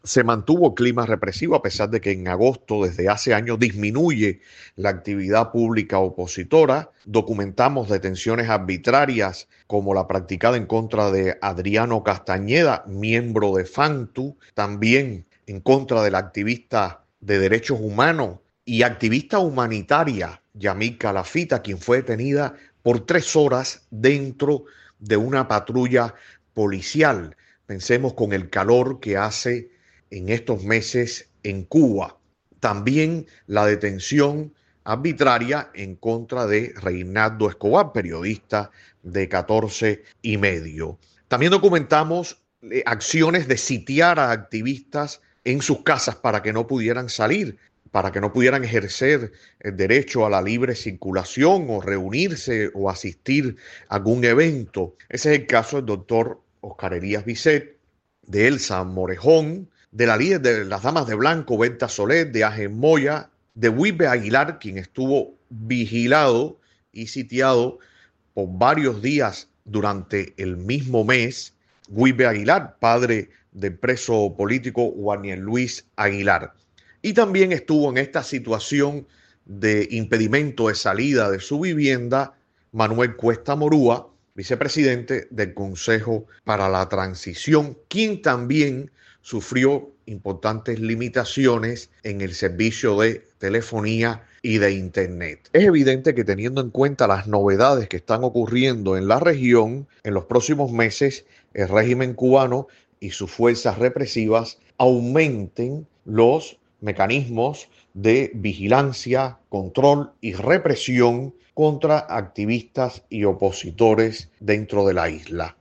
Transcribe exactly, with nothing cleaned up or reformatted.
Se mantuvo clima represivo a pesar de que en agosto, desde hace años, disminuye la actividad pública opositora. Documentamos detenciones arbitrarias como la practicada en contra de Adriano Castañeda, miembro de FANTU, también en contra de la activista de derechos humanos y activista humanitaria Yamil Calafita, quien fue detenida por tres horas dentro de una patrulla policial. Pensemos con el calor que hace en estos meses en Cuba. También la detención arbitraria en contra de Reinaldo Escobar, periodista de catorce y medio. También documentamos eh, acciones de sitiar a activistas en sus casas para que no pudieran salir, para que no pudieran ejercer el derecho a la libre circulación o reunirse o asistir a algún evento. Ese es el caso del doctor Oscar Elías Bisset, de Elsa Morejón, de la líder de las Damas de Blanco, Berta Soler, de Ángel Moya, de Wilber Aguilar, quien estuvo vigilado y sitiado por varios días durante el mismo mes. Wilber Aguilar, padre del preso político Juan Luis Aguilar. Y también estuvo en esta situación de impedimento de salida de su vivienda Manuel Cuesta Morúa, vicepresidente del Consejo para la Transición, quien también sufrió importantes limitaciones en el servicio de telefonía y de Internet. Es evidente que teniendo en cuenta las novedades que están ocurriendo en la región, en los próximos meses el régimen cubano y sus fuerzas represivas aumenten los mecanismos de vigilancia, control y represión contra activistas y opositores dentro de la isla.